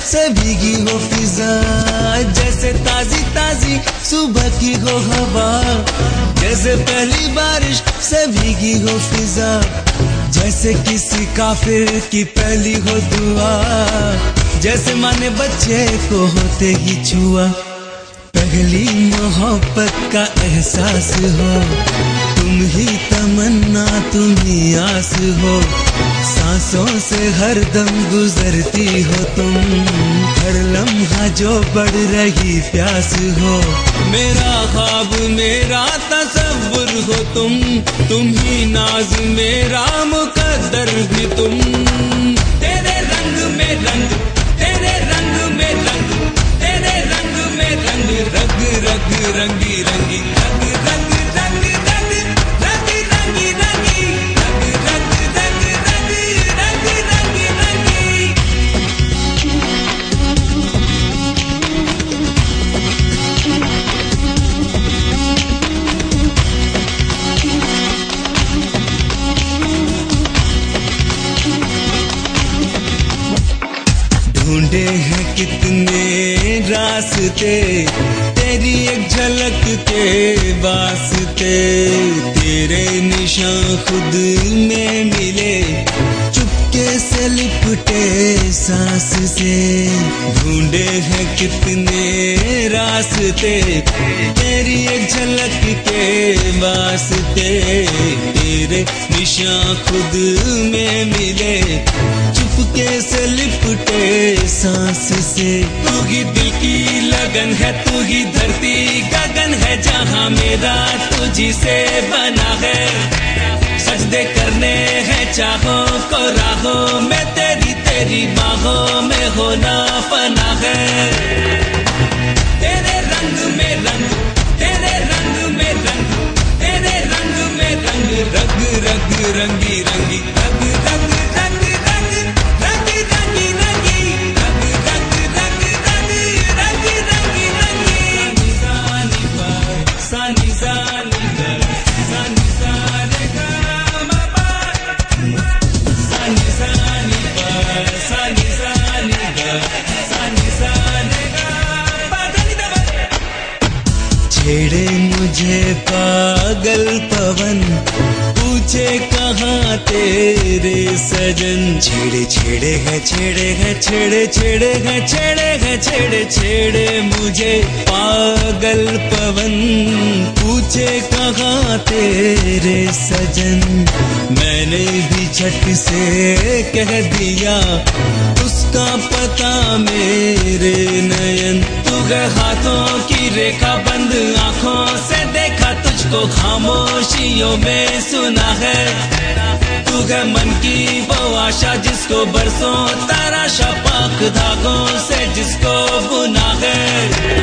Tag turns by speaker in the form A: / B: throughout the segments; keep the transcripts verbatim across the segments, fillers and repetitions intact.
A: से भीगी हो फिजा, जैसे ताजी ताजी सुबह की हो हवा, जैसे पहली बारिश से भीगी हो फिजा, जैसे किसी काफिर की पहली हो दुआ, जैसे माँ ने बच्चे को होते ही छुआ। पहली मोहब्बत का एहसास हो, तुम ही तमन्ना तुम ही आस हो, सांसों से हर दम गुजरती हो तुम, हर लम्हा जो बढ़ रही प्यास हो। मेरा ख्वाब मेरा तसव्वुर हो तुम, तुम ही नाज मेरा मुकद्दर भी तुम। तेरे रंग में रंग, तेरे रंग में रंग, तेरे रंग में रंग, रग रग रंगी रंगी, रग रग रंग रंग, रग रंगी रंगी, रग रग रंग रंग, रग रंगी रंगी। ढूंढे हैं कितने रास्ते तेरी एक झलक के वास्ते, तेरे निशान खुद में मिले चुपके से लिपटे सांस से। ढूंढे हैं कितने रास्ते तेरी एक झलक के वास्ते, तेरे निशान खुद में मिले चुपके से लिपटे सांस से। तू ही दिल की लगन है, तू ही धरती गगन है, जहाँ मेरा तुझी से बना है। सजदे करने हैं चाहों को राहों में, तेरी तेरी बाहों में होना फना है। तेरे रंग में रंग, तेरे रंग में रंग, तेरे रंग में रंग, रग रग रंगी रंगी, रग रग रंग रंग, रंग रंगी रंगी, रग रग रंग रंग, रंग रंगी रंगी। सानी पा सानी सानी गा, सानी सारे गा मा पा, सानी सानी पा सानी सानी गा, सानी सारे गा पा धनी दा। छेड़े मुझे पागल पवन, पूछे कहाँ तेरे सजन। छेड़े छेड़े है छेड़े है छेड़े छेड़े है छेड़े है छेड़े छेड़े मुझे पागल पवन, पूछे कहाँ तेरे सजन। मैंने भी झट से कह दिया उसका पता मेरे नयन। तू गए हाथों की रेखा बंद आँखों से देखा, तुझको खामोशियों में सुना है। तू है मन की वो आशा जिसको बरसों तराशा, पाक धागों से जिसको बुना है।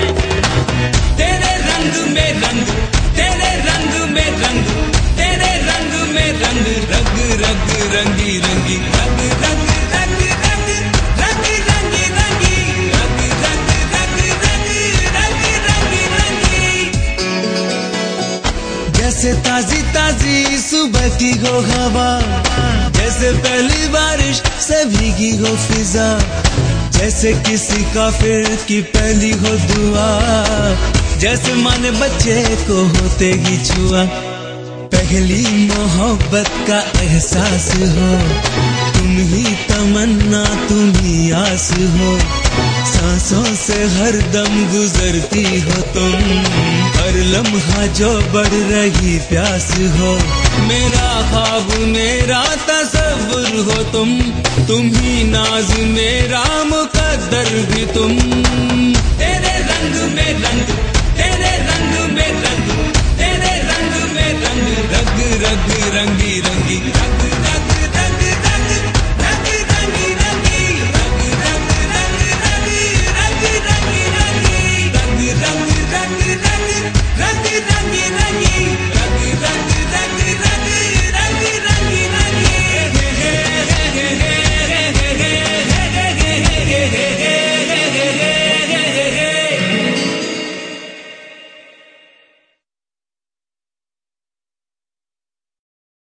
A: तेरे रंग में रंग, तेरे रंग में रंग, तेरे रंग में रंग, रग रग रंगी रंगी, रग रग रंग रंग, रग रंगी रंगी, रग रग रंग रंग, रग रंगी रंगी। जैसे ताजी ताजी सुबह की हो हवा, जैसे पहली बारिश से भीगी हो फिजा, जैसे किसी काफिर की पहली हो दुआ, जैसे माँ ने बच्चे को होते ही छुआ। पहली मोहब्बत का एहसास हो, तुम ही तमन्ना तुम ही आस हो, सांसों से हर दम गुजरती हो तुम, हर लम्हा जो बढ़ रही प्यास हो। मेरा ख्वाब मेरा तसव्वुर हो तुम, तुम ही नाज मेरा मुकद्दर भी तुम।